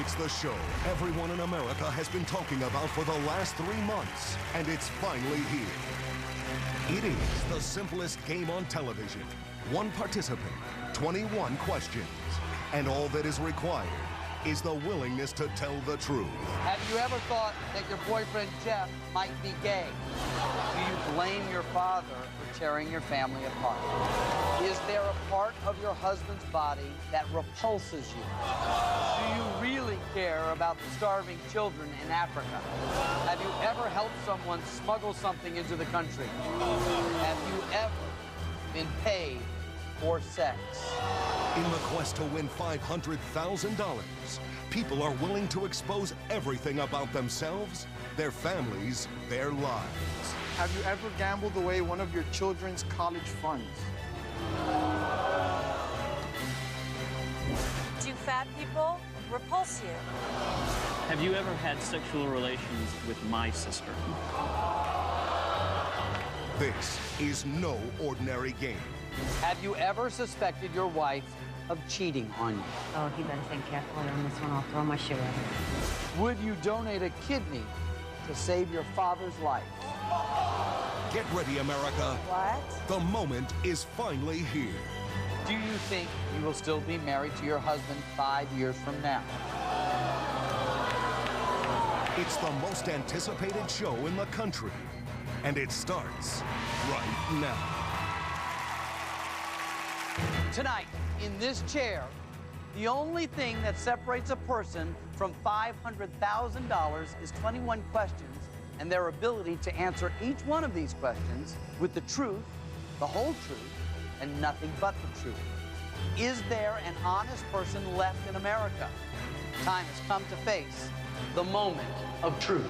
It's the show everyone in America has been talking about for the last 3 months, and it's finally here. It is the simplest game on television. 1 participant, 21 questions, and all that is required is the willingness to tell the truth. Have you ever thought that your boyfriend Jeff might be gay? Do you blame your father for tearing your family apart? Is there a part of your husband's body that repulses you? Do you really care about the starving children in Africa? Have you ever helped someone smuggle something into the country? Have you ever been paid for sex? In the quest to win $500,000, people are willing to expose everything about themselves, their families, their lives. Have you ever gambled away one of your children's college funds? Do fat people repulse you? Have you ever had sexual relations with my sister? This is no ordinary game. Have you ever suspected your wife of cheating on you? Oh, he better think carefully on this one. I'll throw my shoe at him. Would you donate a kidney to save your father's life? Get ready, America. What? The moment is finally here. Do you think you will still be married to your husband 5 years from now? It's the most anticipated show in the country, and it starts right now. Tonight, in this chair, the only thing that separates a person from $500,000 is 21 questions and their ability to answer each one of these questions with the truth, the whole truth, and nothing but the truth. Is there an honest person left in America? Time has come to face the moment of truth.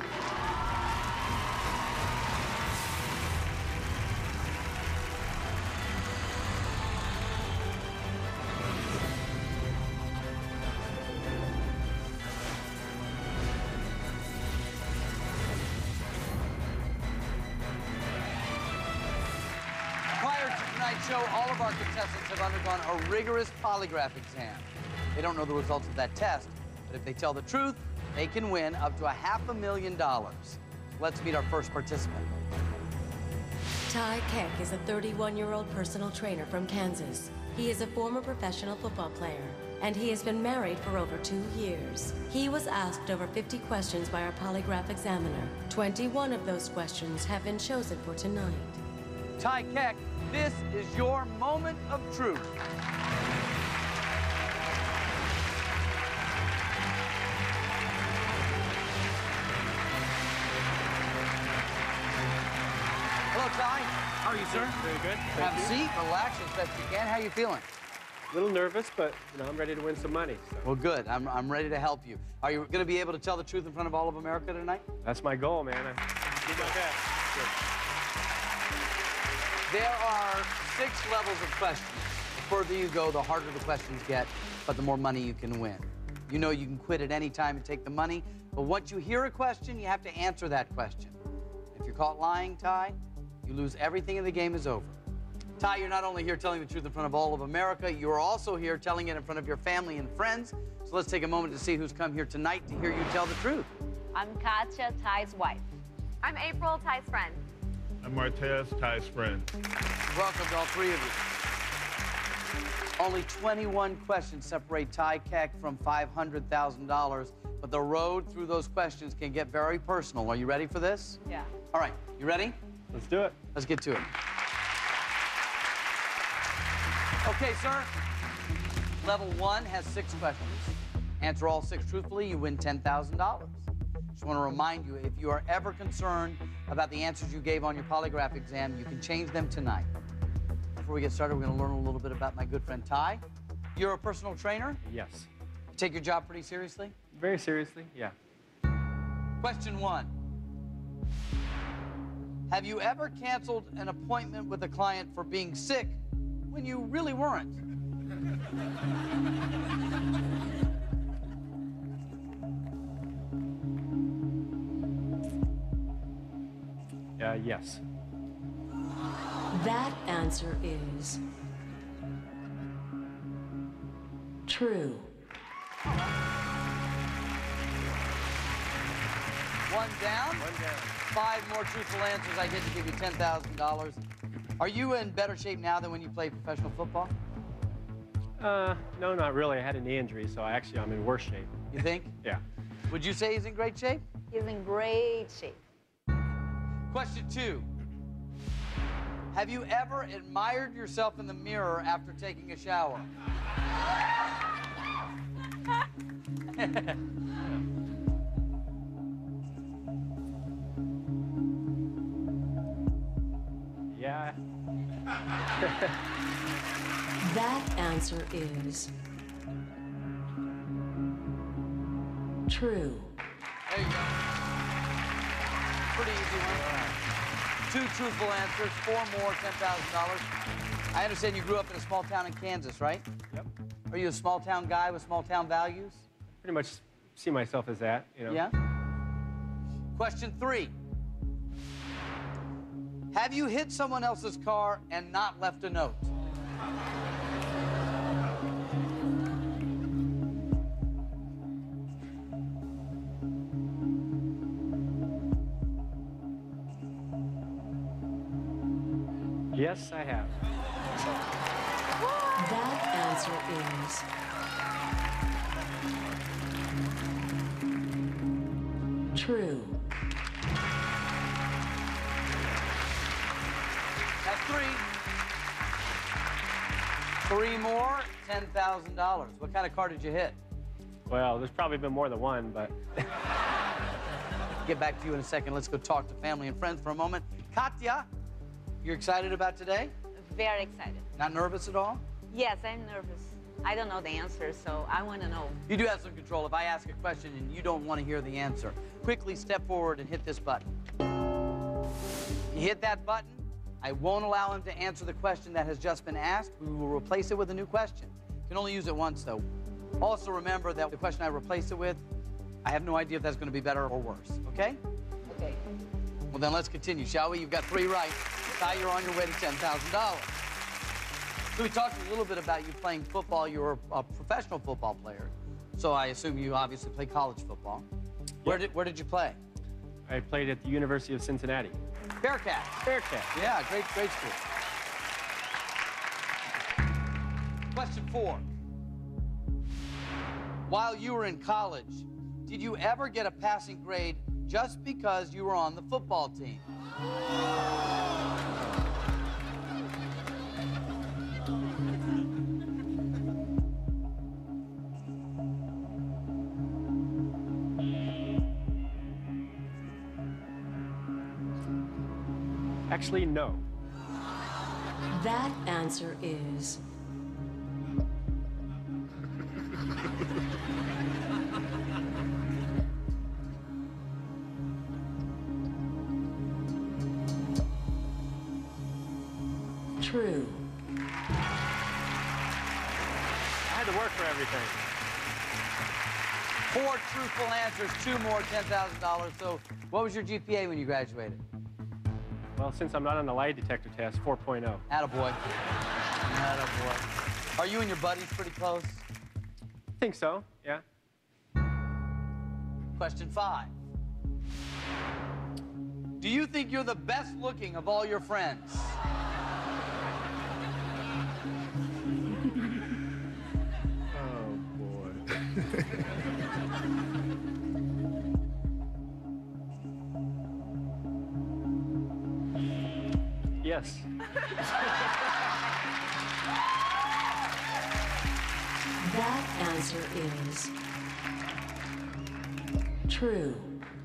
Show, all of our contestants have undergone a rigorous polygraph exam. They don't know the results of that test, but if they tell the truth, they can win up to $500,000. Let's meet our first participant. Ty Keck is a 31-year-old personal trainer from Kansas. He is a former professional football player, and he has been married for over 2 years. He was asked over 50 questions by our polygraph examiner. 21 of those questions have been chosen for tonight. Ty Keck, this is your moment of truth. Hello, Ty. How are you, sir? Very good. Have a seat, relax as best you can. How are you feeling? A little nervous, but I'm ready to win some money. So. Well, good. I'm ready to help you. Are you going to be able to tell the truth in front of all of America tonight? That's my goal, man. I do my best. Good. There are 6 levels of questions. The further you go, the harder the questions get, but the more money you can win. You know you can quit at any time and take the money, but once you hear a question, you have to answer that question. If you're caught lying, Ty, you lose everything and the game is over. Ty, you're not only here telling the truth in front of all of America, you're also here telling it in front of your family and friends. So let's take a moment to see who's come here tonight to hear you tell the truth. I'm Katya, Ty's wife. I'm April, Ty's friend. I'm Martez, Ty's friend. Welcome to all 3 of you. Only 21 questions separate Ty Keck from $500,000, but the road through those questions can get very personal. Are you ready for this? Yeah. All right, you ready? Let's do it. Let's get to it. Okay, sir. Level 1 has 6 questions. Answer all 6 truthfully, you win $10,000. Just want to remind you, if you are ever concerned about the answers you gave on your polygraph exam, you can change them tonight. Before we get started, we're going to learn a little bit about my good friend Ty. You're a personal trainer? Yes. You take your job pretty seriously? Very seriously, yeah. Question 1. Have you ever canceled an appointment with a client for being sick when you really weren't? Yes. That answer is true. One down. One down. 5 more truthful answers, I get to give you $10,000. Are you in better shape now than when you played professional football? No, not really. I had a knee injury, so I'm in worse shape. You think? Yeah. Would you say he's in great shape? He's in great shape. Question 2. Have you ever admired yourself in the mirror after taking a shower? Yeah. That answer is true. There you go. Pretty easy one. 2 truthful answers, 4 more, $10,000. I understand you grew up in a small town in Kansas, right? Yep. Are you a small town guy with small town values? Pretty much see myself as that, you know. Yeah. Question 3. Have you hit someone else's car and not left a note? Yes, I have. That answer is true. That's 3. 3 more, $10,000. What kind of car did you hit? Well, there's probably been more than one, but... Get back to you in a second. Let's go talk to family and friends for a moment. Katya, you're excited about today? Very excited. Not nervous at all? Yes, I'm nervous. I don't know the answer, so I want to know. You do have some control. If I ask a question and you don't want to hear the answer, quickly step forward and hit this button. You hit that button, I won't allow him to answer the question that has just been asked. We will replace it with a new question. You can only use it once, though. Also remember that the question I replace it with, I have no idea if that's going to be better or worse, okay? Okay. Well, then let's continue, shall we? You've got 3 right. Ty, you're on your way to $10,000. So we talked a little bit about you playing football. You were a professional football player. So I assume you obviously play college football. Yep. Where did you play? I played at the University of Cincinnati. Bearcats. Bearcats. Yeah, great school. Question 4. While you were in college, did you ever get a passing grade just because you were on the football team? Actually, no. That answer is true. I had to work for everything. 4 truthful answers, 2 more, $10,000. So what was your GPA when you graduated? Well, since I'm not on the lie detector test, 4.0. Attaboy. Attaboy. Are you and your buddies pretty close? I think so, yeah. Question 5. Do you think you're the best looking of all your friends? Oh, boy. Yes. That answer is true.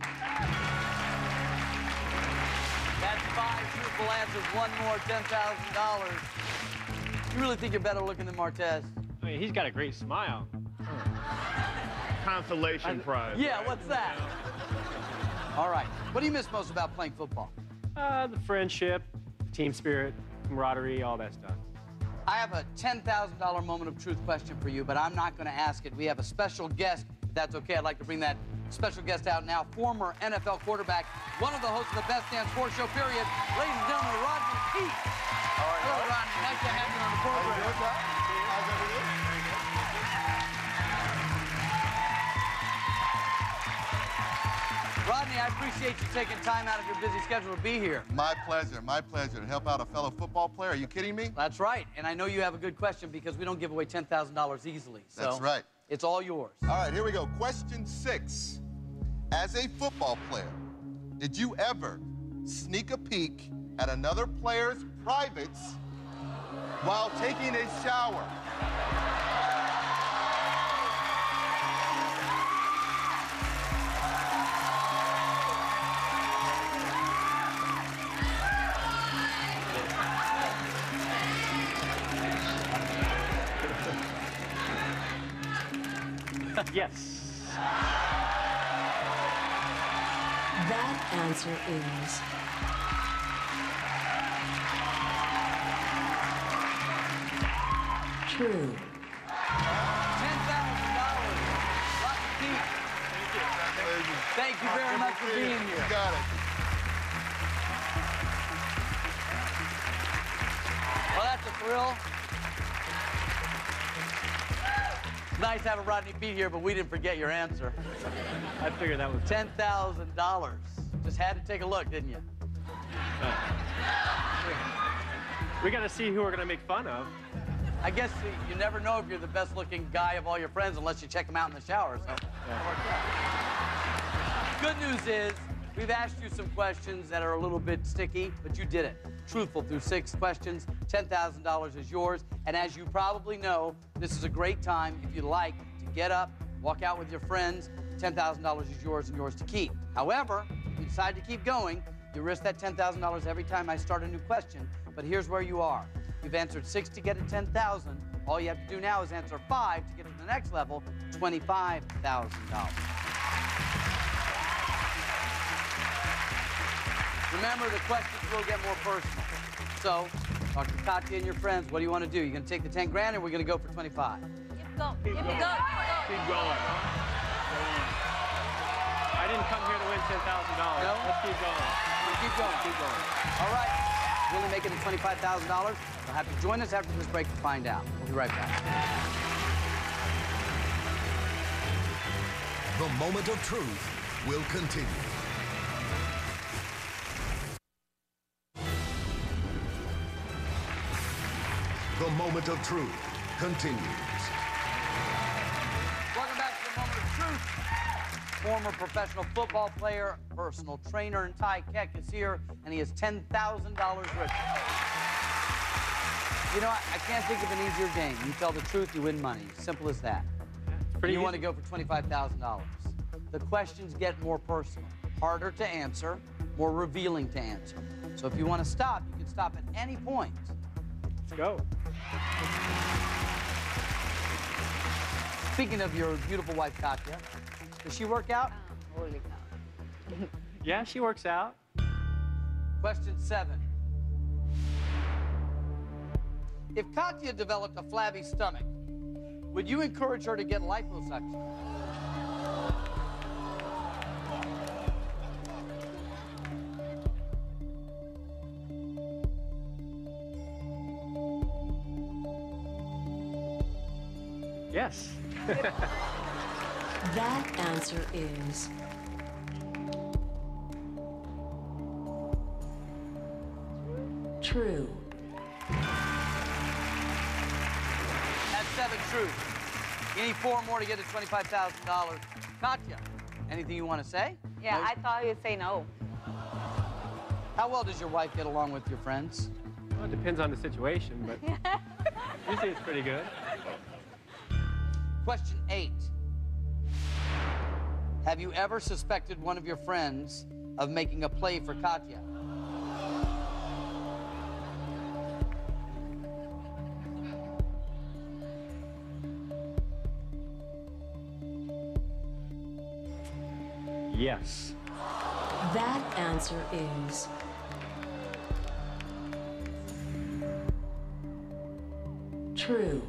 That's 5 truthful answers, 1 more, $10,000. You really think you're better looking than Martez? I mean, he's got a great smile. Consolation prize. Yeah, what's that? All right. What do you miss most about playing football? The friendship, team spirit, camaraderie, all that stuff. I have a $10,000 moment of truth question for you, but I'm not going to ask it. We have a special guest. If that's okay, I'd like to bring that special guest out now. Former NFL quarterback, one of the hosts of the Best Damn Sports Show, period. Ladies and gentlemen, Rodney Peete. Hello, Rodney. Nice to have you on the program. How's everything? Rodney, Rodney, I appreciate you taking time out of your busy schedule to be here. My pleasure, to help out a fellow football player. Are you kidding me? That's right, and I know you have a good question because we don't give away $10,000 easily. So that's right. It's all yours. All right, here we go. Question 6. As a football player, did you ever sneak a peek at another player's privates while taking a shower? Yes. That answer is true. $10,000. Lucky Pete. Thank you very much for being here. You got it. Well, that's a thrill. Nice having Rodney Pete here, but we didn't forget your answer. I figured that was $10,000. Just had to take a look, didn't you? We got to see who we're going to make fun of. I guess you never know if you're the best-looking guy of all your friends unless you check them out in the shower, so. Yeah. Good news is, we've asked you some questions that are a little bit sticky, but you did it. Truthful through 6 questions. $10,000 is yours. And as you probably know, this is a great time, if you like, to get up, walk out with your friends. $10,000 is yours and yours to keep. However, if you decide to keep going, you risk that $10,000 every time I start a new question. But here's where you are. You've answered 6 to get to 10,000. All you have to do now is answer 5 to get to the next level, $25,000. Remember, the questions will get more personal. So, talk to Katya and your friends. What do you want to do? You going to take the 10 grand, or we're going to go for 25? Keep going. Keep going. Keep going. I didn't come here to win $10,000. No? Let's keep going. Keep going. Keep going. All right. Really making it $25,000. You'll have to join us after this break to find out. We'll be right back. The moment of truth will continue. The moment of truth continues. Welcome back to the moment of truth. Former professional football player, personal trainer, and Ty Keck is here, and he has $10,000 richer. You know, I can't think of an easier game. You tell the truth, you win money. Simple as that. Pretty you easy. want to go for $25,000. The questions get more personal, harder to answer, more revealing to answer. So if you want to stop, you can stop at any point. Let's go. Speaking of your beautiful wife, Katya, does she work out? Holy cow. Yeah, she works out. Question 7. If Katya developed a flabby stomach, would you encourage her to get liposuction? Yes. That answer is true. That's 7 true. You need 4 more to get to $25,000. Katya, anything you want to say? Yeah, No? I thought you'd say no. How well does your wife get along with your friends? Well, it depends on the situation, but usually it's pretty good. Question 8. Have you ever suspected one of your friends of making a play for Katya? Yes. That answer is true.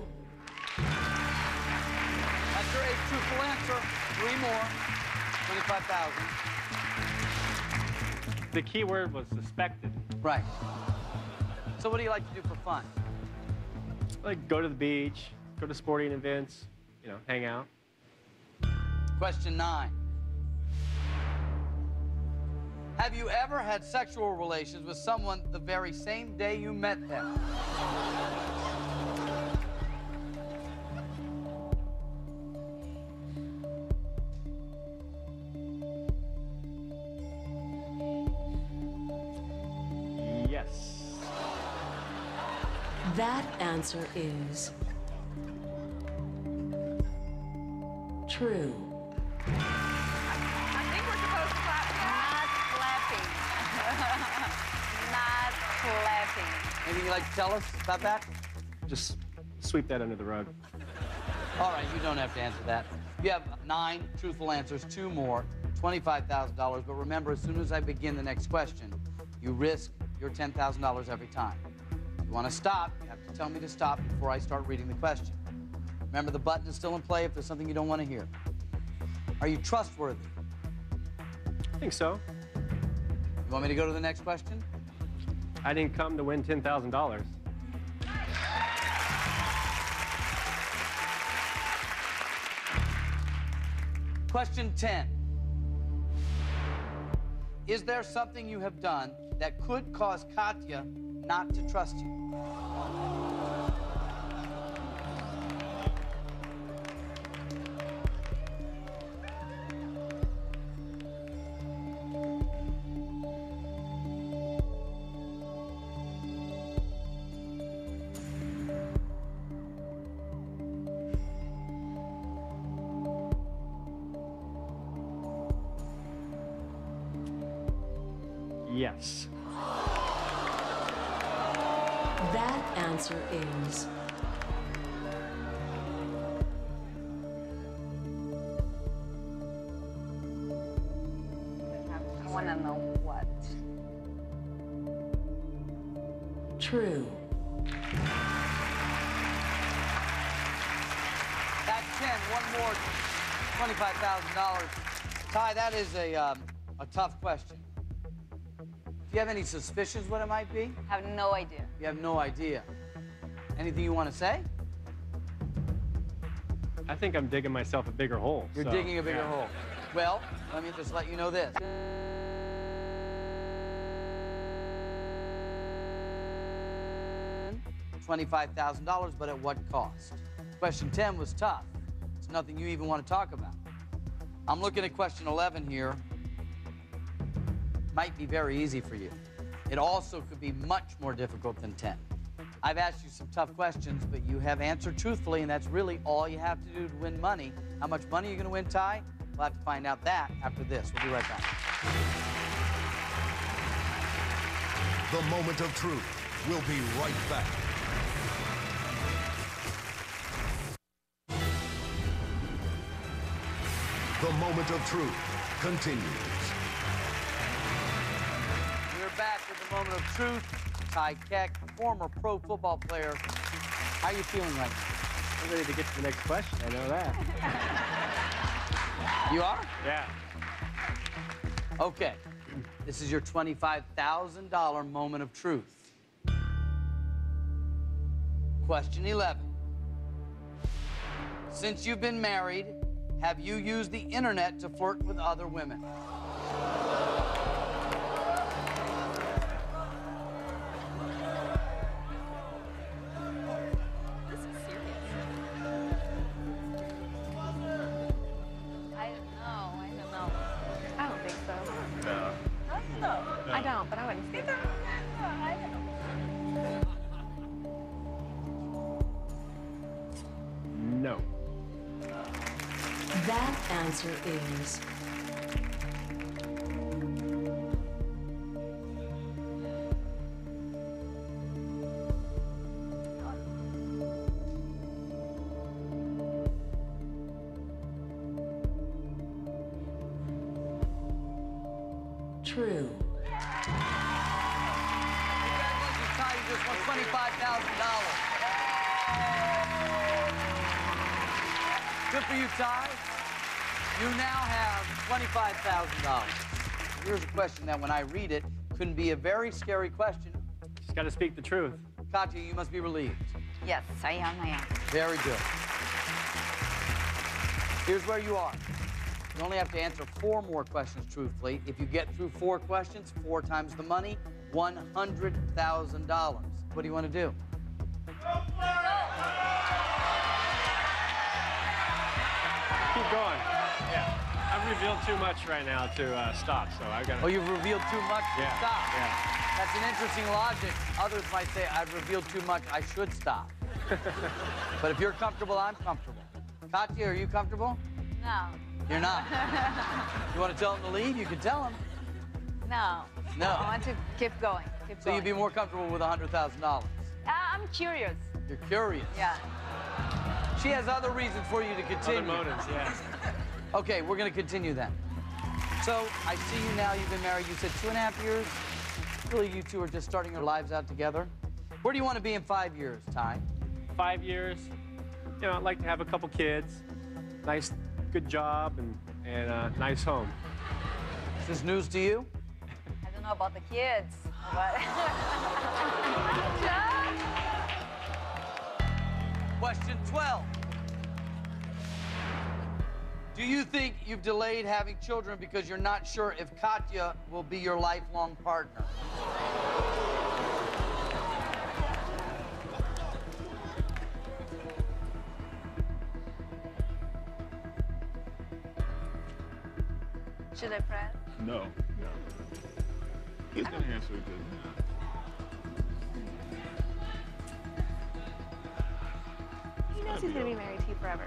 That's your 8th truthful answer. 3 more. 25,000. The key word was suspected. Right. So what do you like to do for fun? Like go to the beach, go to sporting events, you know, hang out. Question 9. Have you ever had sexual relations with someone the very same day you met them? Yes. That answer is true. I think we're supposed to clap. Not clapping. Anything you'd like to tell us about that? Just sweep that under the rug. All right, you don't have to answer that. You have 9 truthful answers, 2 more, $25,000. But remember, as soon as I begin the next question, you risk your $10,000 every time. If you want to stop, you have to tell me to stop before I start reading the question. Remember, the button is still in play if there's something you don't want to hear. Are you trustworthy? I think so. You want me to go to the next question? I didn't come to win $10,000. Question 10. Is there something you have done that could cause Katya not to trust you? Yes. That answer is I want to know what. true. That's 10. One more, $25,000. Ty, that is a tough question. Do you have any suspicions what it might be? I have no idea. You have no idea. Anything you want to say? I think I'm digging myself a bigger hole. You're so, digging a bigger yeah. hole. Well, let me just let you know this. $25,000, but at what cost? Question 10 was tough. It's nothing you even want to talk about. I'm looking at question 11 here. Might be very easy for you. It also could be much more difficult than 10. I've asked you some tough questions, but you have answered truthfully, and that's really all you have to do to win money. How much money are you going to win, Ty? We'll have to find out that after this. We'll be right back. The moment of truth. We'll be right back. The moment of truth continues. We're back with the moment of truth. Ty Keck, former pro football player. How are you feeling right now? I'm ready to get to the next question. I know that. You are? Yeah. Okay. This is your $25,000 moment of truth. Question 11. Since you've been married, have you used the internet to flirt with other women? This is serious. I don't know. I don't think so. No. I don't know. I don't, but I wouldn't say that. I don't know. No. That answer is true. Congratulations, Ty. You just won $25,000. Good for you, Ty. You now have $25,000. Here's a question that, when I read it, could be a very scary question. Just got to speak the truth. Katya, you must be relieved. Yes, I am. Very good. Here's where you are. You only have to answer 4 more questions truthfully. If you get through 4 questions, 4 times the money, $100,000. What do you want to do? Keep going. Yeah. I've revealed too much right now to stop, so I got to... Oh, you've revealed too much to stop. Yeah. That's an interesting logic. Others might say, I've revealed too much, I should stop. But if you're comfortable, I'm comfortable. Katya, are you comfortable? No. You're not? You want to tell him to leave? You can tell him. No. No. I want to keep going. So you'd be more comfortable with $100,000? I'm curious. You're curious? Yeah. She has other reasons for you to continue. Other motives, yeah. Okay, we're going to continue then. So I see you now. You've been married, you said 2.5 years? Really, you two are just starting your lives out together? Where do you want to be in 5 years, Ty? 5 years. You know, I'd like to have a couple kids, nice, good job, and a nice home. Is this news to you? I don't know about the kids, but... Question 12. Do you think you've delayed having children because you're not sure if Katya will be your lifelong partner? Should I press? No. He's gonna answer it good. He knows he's gonna be married to you forever.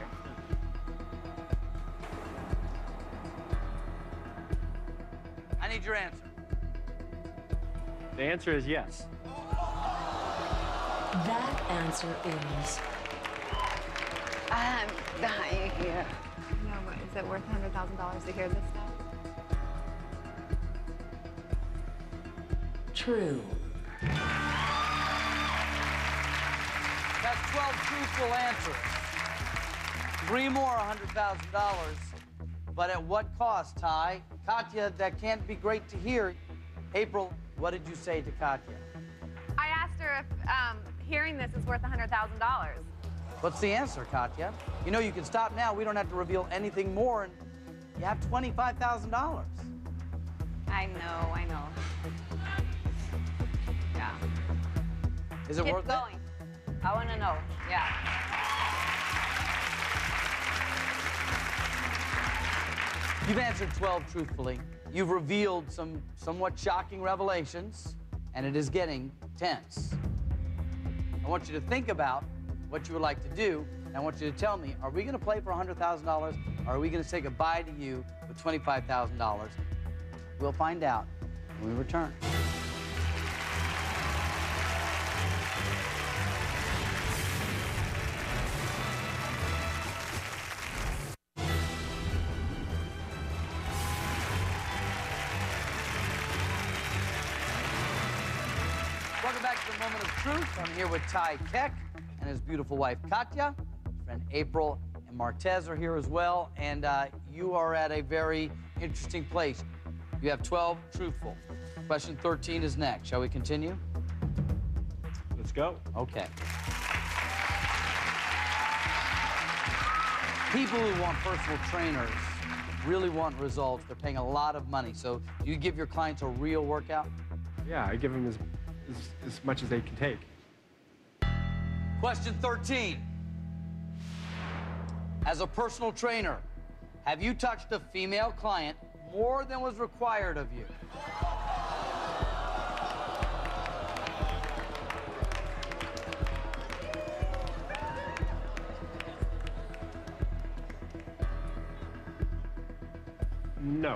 I need your answer. The answer is yes. That answer is... I'm dying here. No, but is it worth $100,000 to hear this stuff? True. That's 12 truthful answers. 3 more, $100,000. But at what cost, Ty? Katya, that can't be great to hear. April, what did you say to Katya? I asked her if hearing this is worth $100,000. What's the answer, Katya? You know, you can stop now. We don't have to reveal anything more, and you have $25,000. I know. Yeah. Is it worth Keep going. I want to know. Yeah. You've answered 12 truthfully. You've revealed some somewhat shocking revelations, and it is getting tense. I want you to think about what you would like to do, and I want you to tell me, are we going to play for $100,000, or are we going to say goodbye to you with $25,000? We'll find out when we return. Welcome back to the Moment of Truth. I'm here with Ty Keck and his beautiful wife, Katya. His friend April and Martez are here as well. And you are at a very interesting place. You have 12 truthful. Question 13 is next. Shall we continue? Let's go. Okay. People who want personal trainers really want results. They're paying a lot of money. So do you give your clients a real workout? Yeah, I give them as much as they can take. Question 13. As a personal trainer, have you touched a female client more than was required of you? No.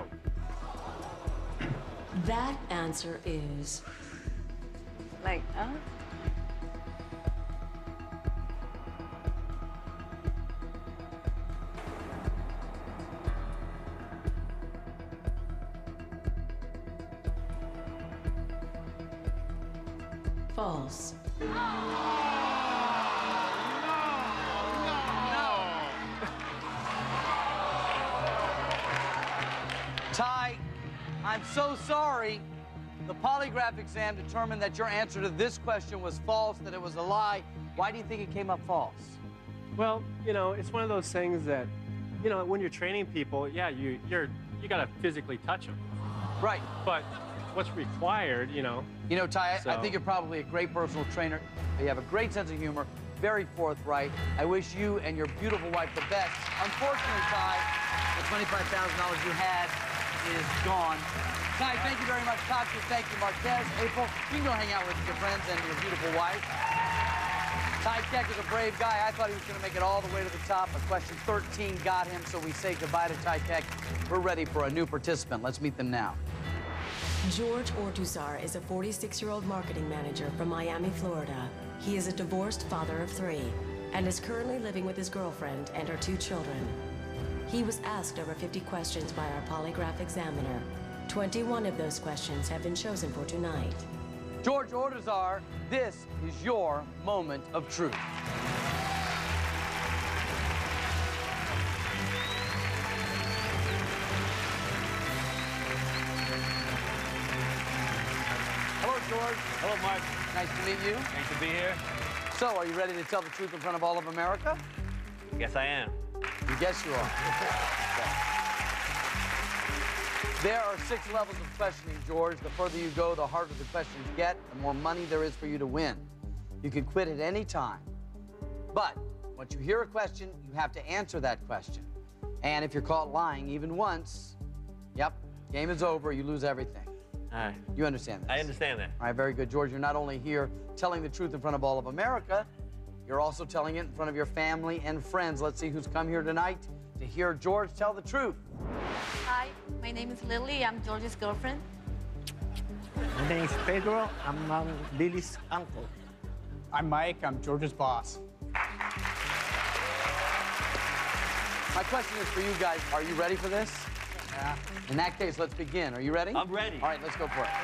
That answer is... Like, False. Ty, I'm so sorry. The polygraph exam determined that your answer to this question was false, that it was a lie. Why do you think it came up false? Well, you know, it's one of those things that, you know, when you're training people, yeah, you gotta physically touch them. Right. But what's required, you know. You know, Ty, I think you're probably a great personal trainer. You have a great sense of humor, very forthright. I wish you and your beautiful wife the best. Unfortunately, Ty, the $25,000 you had is gone. Ty, thank you very much. Katya, thank you. Marquez, April, you can go hang out with your friends and your beautiful wife. Ty Keck is a brave guy. I thought he was going to make it all the way to the top, but question 13 got him, so we say goodbye to Ty Keck. We're ready for a new participant. Let's meet them now. George Ortuzar is a 46-year-old marketing manager from Miami, Florida. He is a divorced father of 3 and is currently living with his girlfriend and her 2 children. He was asked over 50 questions by our polygraph examiner. 21 of those questions have been chosen for tonight. George Ortuzar, this is your moment of truth. Hello, George. Hello, Mark. Nice to meet you. Nice to be here. So, are you ready to tell the truth in front of all of America? Yes, I am. You guess you are. There are 6 levels of questioning, George. The further you go, the harder the questions get, the more money there is for you to win. You can quit at any time. But once you hear a question, you have to answer that question. And if you're caught lying even once, yep, game is over, you lose everything. All right. You understand this? I understand that. All right, very good. George, you're not only here telling the truth in front of all of America, you're also telling it in front of your family and friends. Let's see who's come here tonight to hear George tell the truth. Hi, my name is Lily. I'm George's girlfriend. My name is Pedro. I'm Lily's uncle. I'm Mike. I'm George's boss. My question is for you guys. Are you ready for this? Yeah. In that case, let's begin. Are you ready? I'm ready. All right, let's go for it.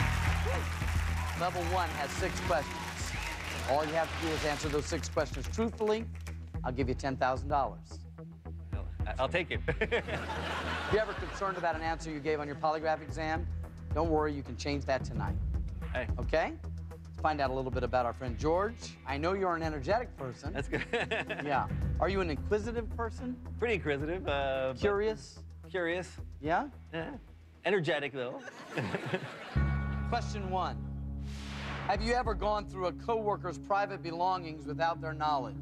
Level 1 has 6 questions. All you have to do is answer those 6 questions truthfully. I'll give you $10,000. I'll take it. If you're ever concerned about an answer you gave on your polygraph exam, don't worry, you can change that tonight. Hey. Okay? Let's find out a little bit about our friend George. I know you're an energetic person. That's good. Yeah. Are you an inquisitive person? Pretty inquisitive. Curious? Curious. Yeah? Yeah. Energetic, though. Question 1. Have you ever gone through a coworker's private belongings without their knowledge?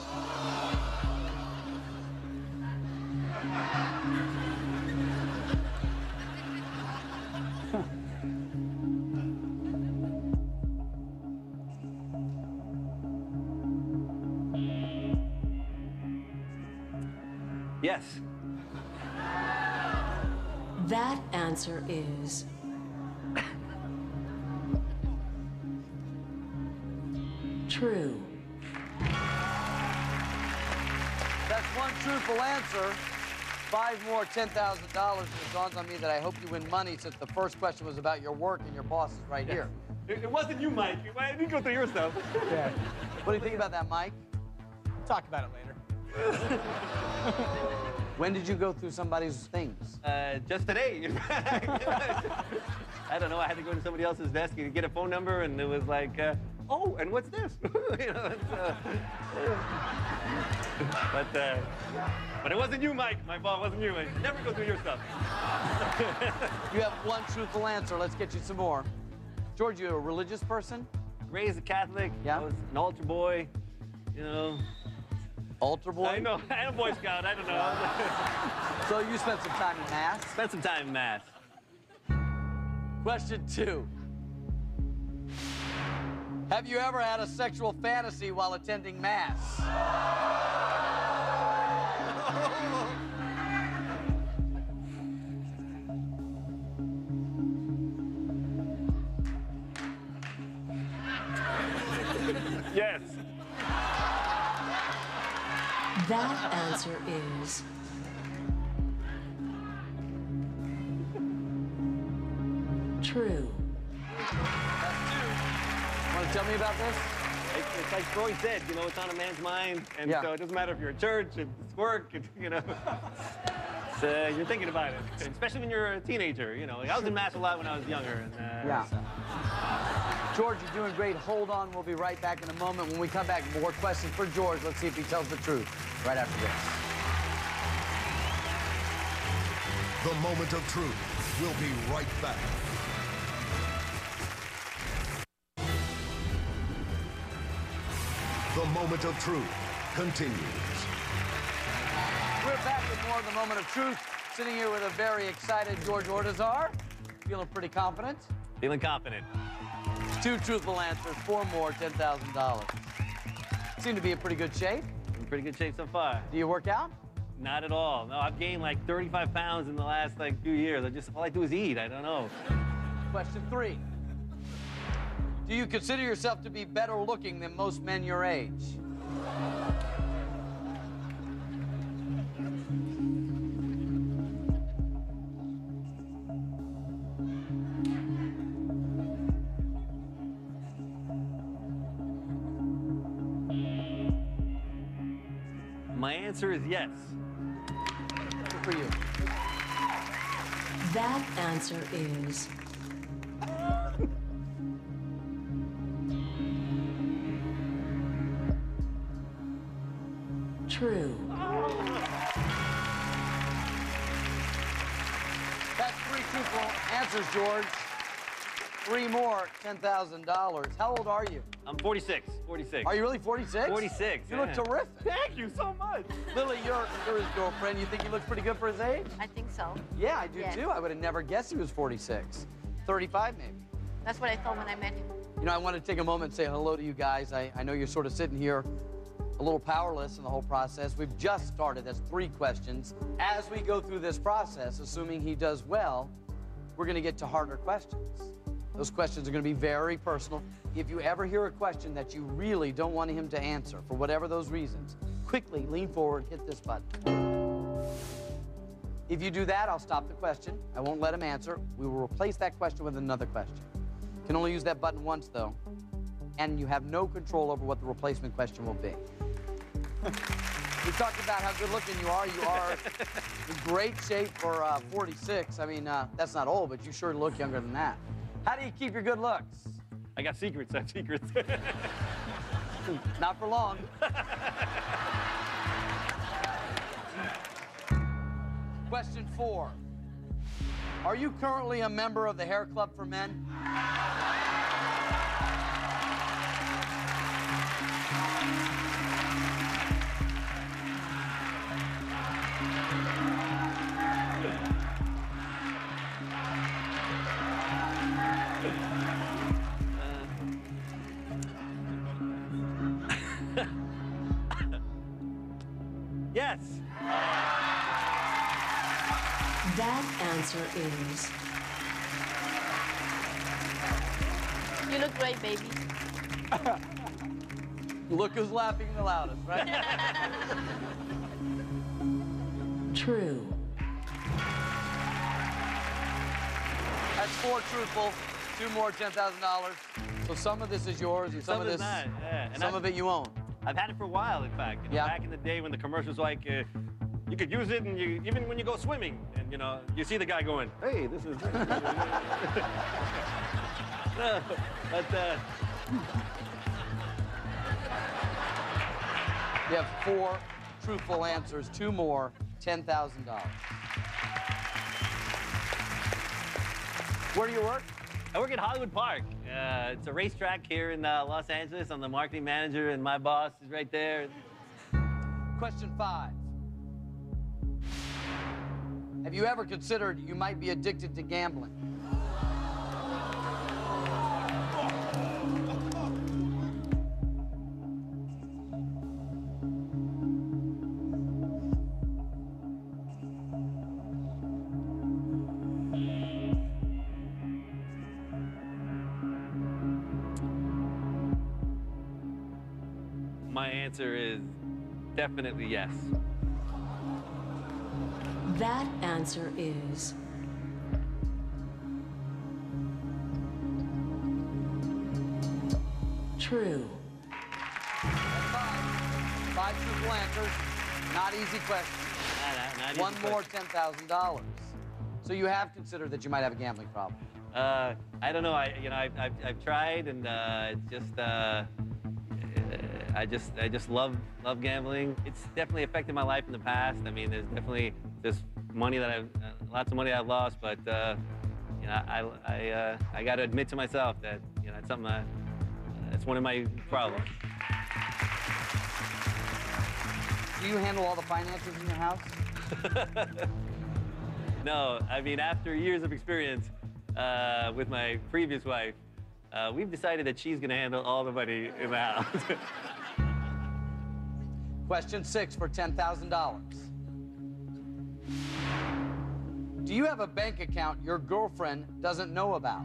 Yes. That answer is true. That's one truthful answer. 5 more, $10,000. It dawns on me that I hope you win money since the first question was about your work and your boss is right here. It wasn't you, Mike. Why didn't you go through your stuff? Yeah. What do you think about that, Mike? Talk about it later. When did you go through somebody's things? Just today, in fact. I don't know. I had to go to somebody else's desk and get a phone number, and it was like, oh, and what's this? You know, but it wasn't you, Mike. My fault. It wasn't you. Mike. Never go through your stuff. You have one truthful answer. Let's get you some more. George, you a religious person? Raised a Catholic. Yeah. I was an altar boy. You know. Altar boy? I know. I'm a Boy Scout. I don't know. So you spent some time in Mass? Spent some time in Mass. Question 2. Have you ever had a sexual fantasy while attending Mass? Yes. That answer is true. Want to tell me about this? It's like Freud said, you know, it's on a man's mind, and Yeah. so it doesn't matter if you're at church, it's work, you know. You're thinking about it, especially when you're a teenager, you know. I was in Mass a lot when I was younger. And, Yeah. so. George, you're doing great. Hold on. We'll be right back in a moment. When we come back, more questions for George. Let's see if he tells the truth right after this. The Moment of Truth. We'll be right back. The Moment of Truth continues. We're back with more of The Moment of Truth. Sitting here with a very excited George Ortizar. Feeling pretty confident? Feeling confident. 2 truthful answers, 4 more, $10,000. Seem to be in pretty good shape. In pretty good shape so far. Do you work out? Not at all. No, I've gained like 35 pounds in the last few years. All I do is eat. I don't know. Question 3. Do you consider yourself to be better looking than most men your age? My answer is yes. Good for you. That answer is true. That's 3 truthful answers, George. 3 more, $10,000. How old are you? I'm 46. 46. Are you really 46? 46. You look terrific. Thank you so much. Lily, you're his girlfriend. You think he looks pretty good for his age? I think so. Yeah, I do too. I would have never guessed he was 46. 35 maybe. That's what I thought when I met him. You know, I want to take a moment and say hello to you guys. I know you're sort of sitting here a little powerless in the whole process. We've just started. That's 3 questions. As we go through this process, assuming he does well, we're going to get to harder questions. Those questions are going to be very personal. If you ever hear a question that you really don't want him to answer, for whatever those reasons, quickly lean forward, hit this button. If you do that, I'll stop the question. I won't let him answer. We will replace that question with another question. You can only use that button once, though, and you have no control over what the replacement question will be. We talked about how good-looking you are. You are in great shape for 46. I mean, that's not old, but you sure look younger than that. How do you keep your good looks? I got secrets. I have secrets. Not for long. Question 4. Are you currently a member of the Hair Club for Men? Yes. that answer is You look great, baby. Look who's laughing the loudest, right? true. That's 4 truthful, 2 more, $10,000. So some of this is yours, and some of this, not, yeah. And some of it you own. I've had it for a while, in fact. You know, back in the day when the commercials like, you could use it, and even when you go swimming, and you see the guy going, "Hey, this is." No, but you have 4 truthful answers, 2 more, $10,000. Where do you work? I work at Hollywood Park. It's a racetrack here in Los Angeles. I'm the marketing manager, and my boss is right there. Question 5. Have you ever considered you might be addicted to gambling? My answer is definitely yes. That answer is true. That's 5 truthful answers. Not easy questions. Not easy 1 more, questions. $10,000. So you have considered that you might have a gambling problem. I don't know. I've tried, and it's just. I just love gambling. It's definitely affected my life in the past. I mean, there's definitely just money that lots of money I've lost, but you know, I got to admit to myself that you know it's something it's one of my problems. Do you handle all the finances in your house? No, I mean after years of experience with my previous wife, we've decided that she's going to handle all the money in the house. Question 6 for $10,000. Do you have a bank account your girlfriend doesn't know about?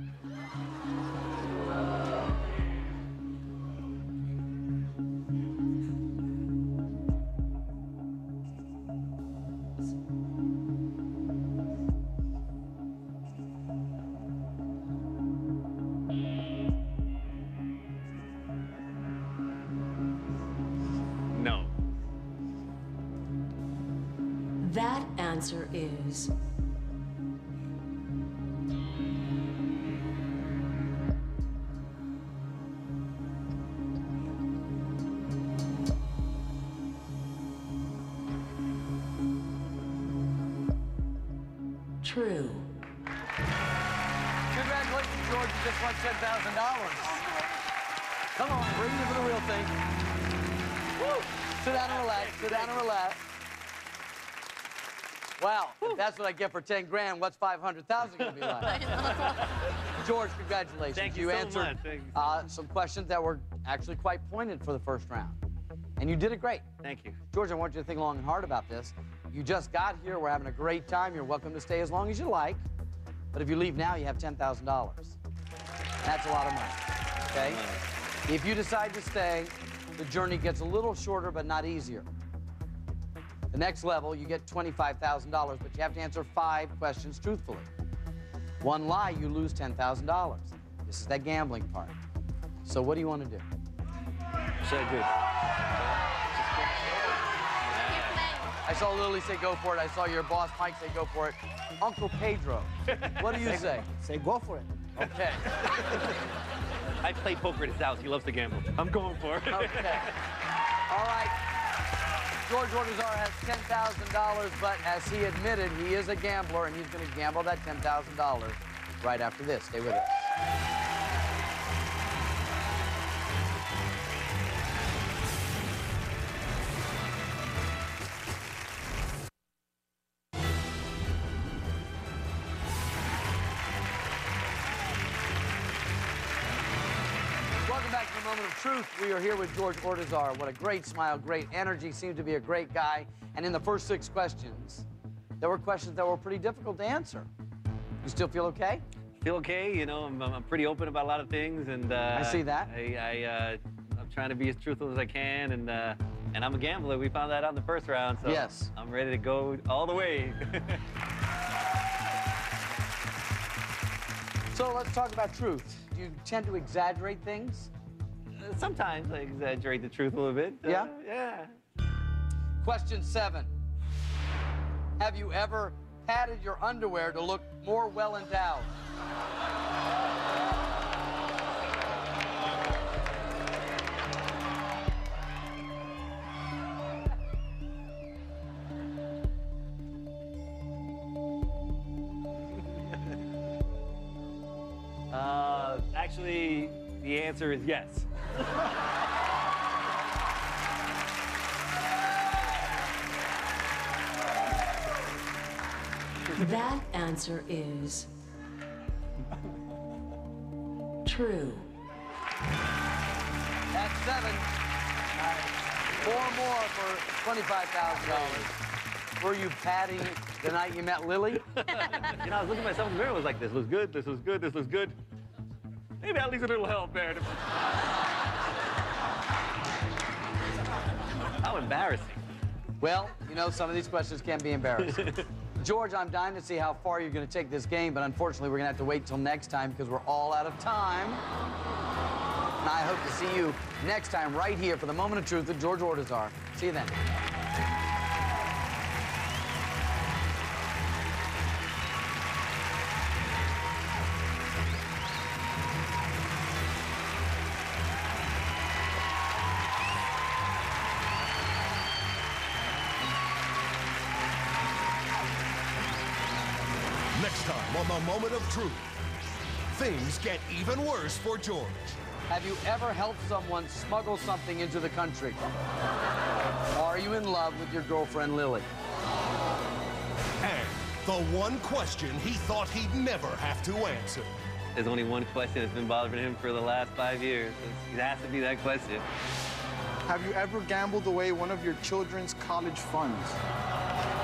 No. That answer is true. Congratulations, George. You just won $10,000. Come on, bring it for the real thing. Woo! Sit down and relax. Sit down and relax. Wow, if that's what I get for 10 grand, what's 500,000 going to be like? George, congratulations. Thank you so answered much. some questions that were actually quite pointed for the first round. And you did it great. Thank you. George, I want you to think long and hard about this. You just got here. We're having a great time. You're welcome to stay as long as you like. But if you leave now, you have $10,000. That's a lot of money, okay? If you decide to stay, the journey gets a little shorter but not easier. The next level, you get $25,000, but you have to answer 5 questions truthfully. One lie, you lose $10,000. This is that gambling part. So what do you want to do? Should I do it? I saw Lily say go for it. I saw your boss, Mike, say go for it. Uncle Pedro, what do you say? Say go for it. Okay. I play poker at his house. He loves to gamble. I'm going for it. Okay. All right. George Ordazar has $10,000, but as he admitted, he is a gambler, and he's going to gamble that $10,000 right after this. Stay with us. Welcome back to the Moment of Truth. We are here with George Ordazar. What a great smile, great energy, seems to be a great guy. And in the first 6 questions, there were questions that were pretty difficult to answer. You still feel okay? Feel okay. You know, I'm pretty open about a lot of things, and I see that. I'm trying to be as truthful as I can, and I'm a gambler. We found that out in the first round, so yes. I'm ready to go all the way. So let's talk about truth. Do you tend to exaggerate things? Sometimes I exaggerate the truth a little bit. Yeah? Yeah. Question 7. Have you ever padded your underwear to look more well endowed? Actually, the answer is yes. That answer is true. That's 7. 4 more for $25,000. Were you padding the night you met Lily? You know, I was looking at myself in the mirror. I was like, this looks good, this looks good, this looks good. Maybe at least a little help there. How embarrassing. Well, you know, some of these questions can be embarrassing. George, I'm dying to see how far you're going to take this game, but unfortunately, we're going to have to wait till next time because we're all out of time. And I hope to see you next time right here for the Moment of Truth with George Ordazar. See you then. Next time on The Moment of Truth, things get even worse for George. Have you ever helped someone smuggle something into the country? Are you in love with your girlfriend, Lily? And the one question he thought he'd never have to answer. There's only one question that's been bothering him for the last 5 years. It has to be that question. Have you ever gambled away one of your children's college funds?